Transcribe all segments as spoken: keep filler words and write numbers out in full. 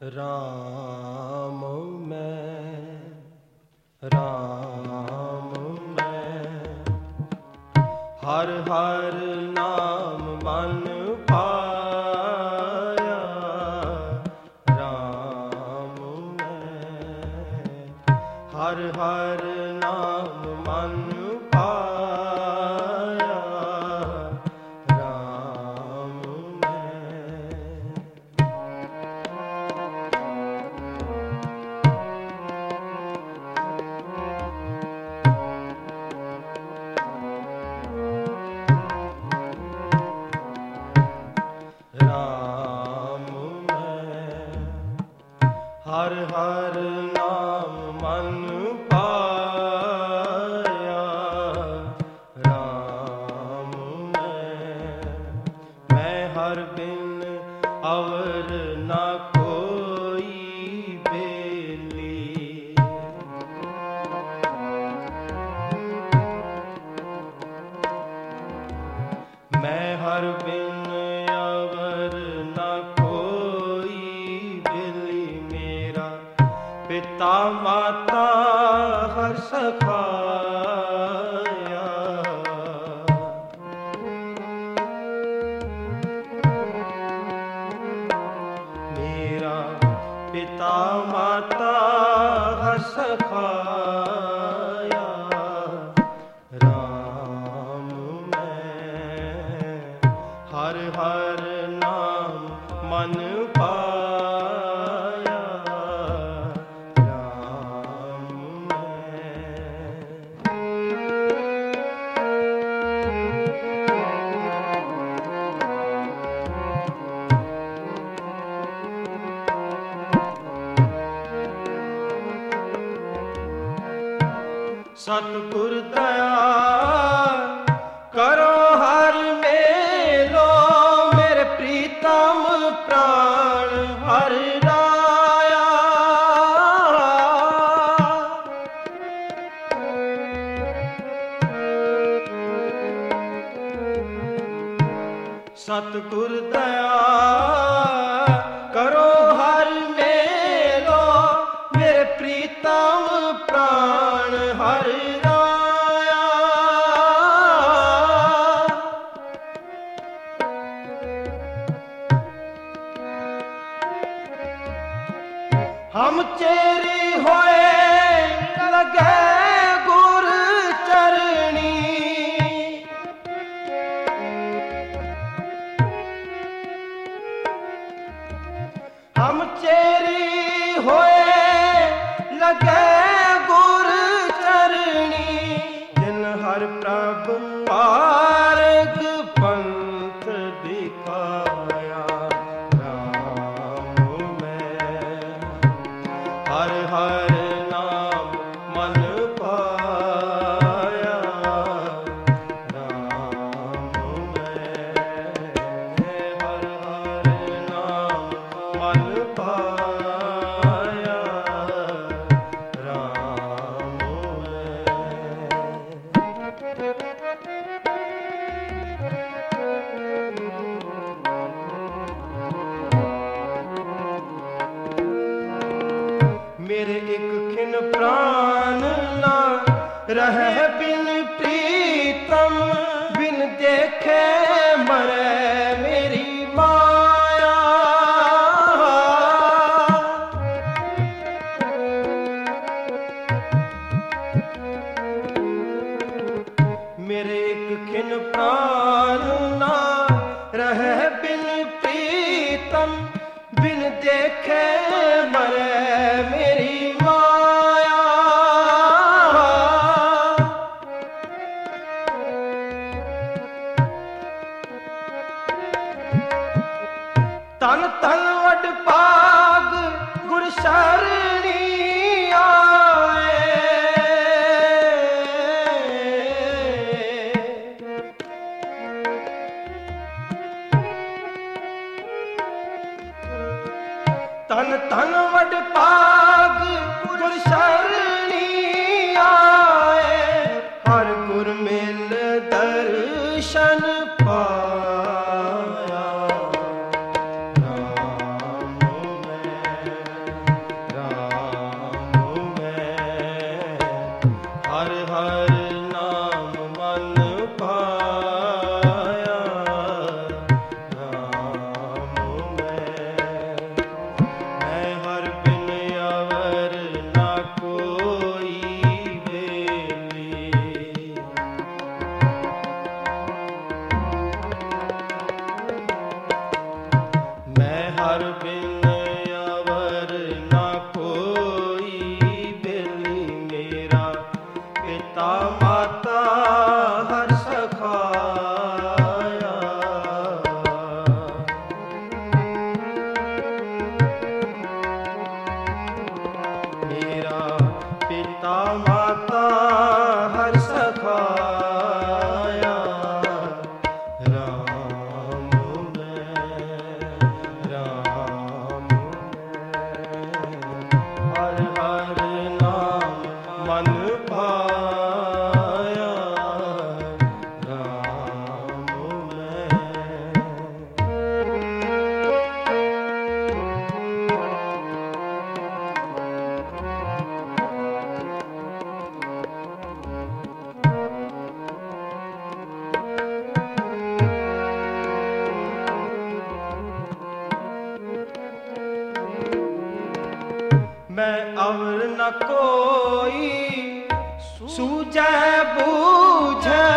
राम मैं राम मैं हर हर नाम मन पाया। राम मैं हर हर नाम मन पाया। राम राम मैं हर हर नाम मन पाया। राम मैं मैं हर बिन अवर न कोई बेली। मैं हर बिन पिता माता हर सखाया। मेरा पिता माता हर सखाया। राम मैं हर हर नाम मन पाया। सतगुर दया करो हर मेलो। मेरे प्रीतम प्राण हर राया। सतगुर दया करो हर मेलो। मेरे प्रीतम प्राण हर राया। हम चेरी होए लगे गुर चरणी। हम चेरी होए लगे गुर चरणी। जिन हर प्रभ मार्ग पंथ दिखाया। राम मैं हर हर नाम मन पाया। राम मैं हर हर नाम मन पाया। राम मेरे एक खिन प्राण ना रहे बिन प्रीतम। बिन देखे मरे मेरी माया। मेरे एक खिन प्राण ना रहे बिन प्रीतम। बिन देखे मरे मेरी माया। तन तन वड पाग गुर शरणी आए। तन तन वड पाग गुर शरणी आए। हर गुर मिल दर्शन पाया। राम मैं ਹਰ ਬਿਨ ਅਵਰ ਨਾ ਕੋਈ ਬੇਲੀ ਮੇਰਾ ਪਿਤਾ ਮਾਤਾ ਹਰ ਸਖਾਇਆ। ਮੇਰਾ ਪਿਤਾ ਮਾਤਾ ਹਰ ਸਖਾਇਆ। ਰਾਮ ਮੈਂ ਰਾਮ ਮੈਂ ਹਰ ਹਰ ਨਾਮ ਮਨ ਭਾਇਆ। ਰਾਮ ਮੈਂ मैं अवर न कोई सूझै बूझै।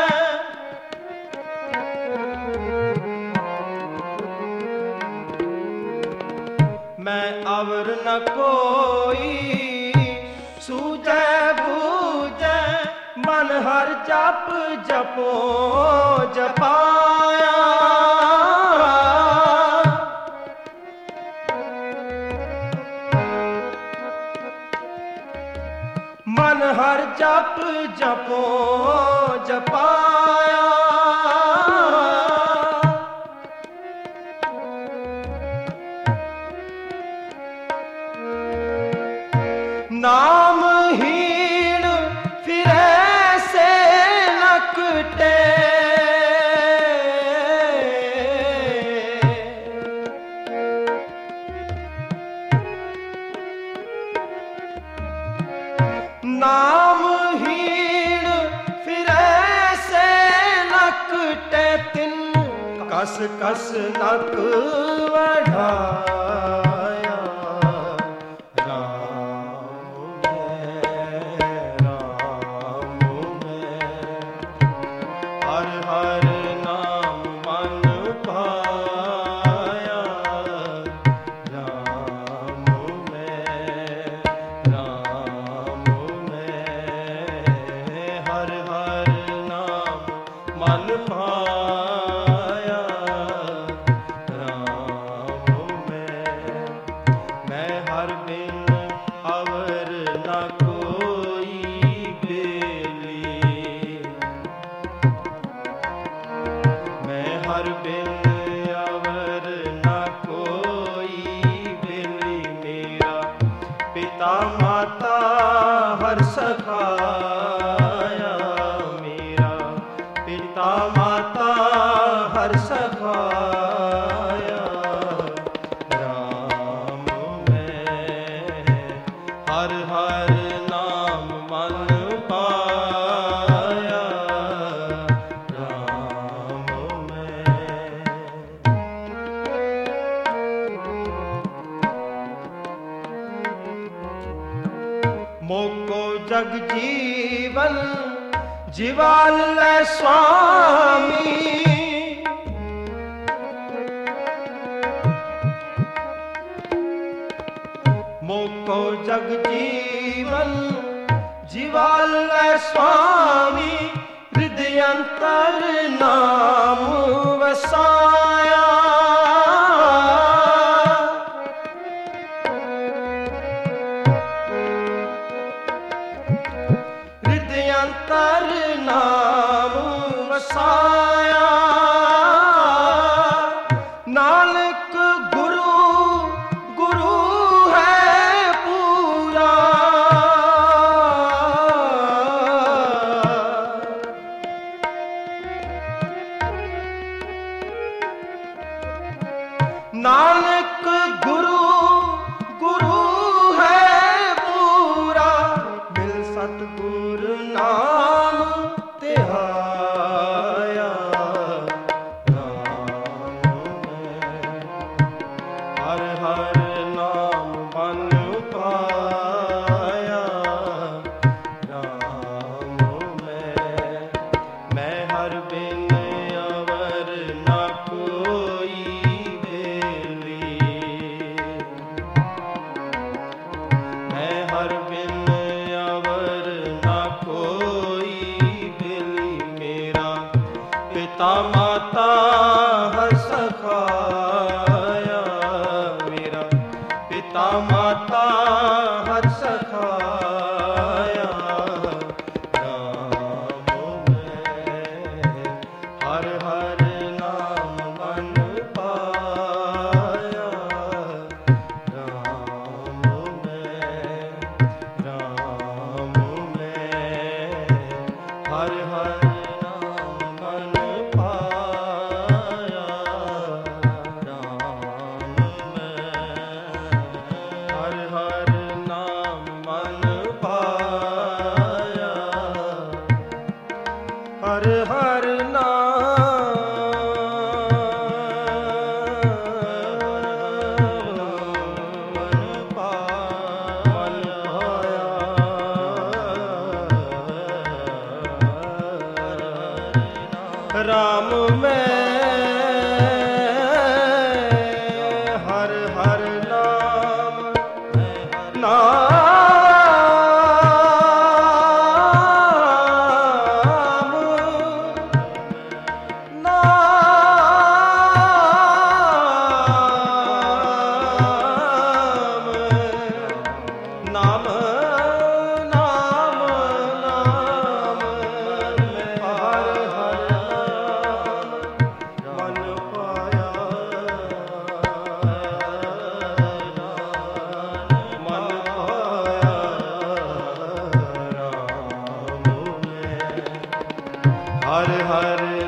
मैं अवर न कोई सूझै बूझै। मन हर जप जपो जपाया। मन हर जप जपो जपाया। नाम हीण फिरै से लकटे। नाम हीण फिरै से लकटे। तिन कस कस नक वढ़ाया। राम मैं राम मैं हर हर नाम मन पाया। राम मैं राम हर हर नाम मन भाया। राम मैं मैं हर बिन अवर न कोई बेली। मैं हर बिन अवर न कोई बेली मेरा पिता माता हर सखाया। मेरा पिता माता हर सखाया। राम मैं हर हर नाम मन पाया। राम मैं मोको जग जीवन जीवाल लै स्वामी। मोको जग जीवन जीवाल लै स्वामी। हृदय अंतर नाम वसाया। हृदय अंतर नाम वसाया। नानक गुरु गुरु है पूरा। नानक गुरु गुरु है पूरा। मिल सतगुर नाम तिहाया। राम मैं हर हर नाम मन पाया। राम मैं मैं हर बिन अवर न कोई बेली। हर हर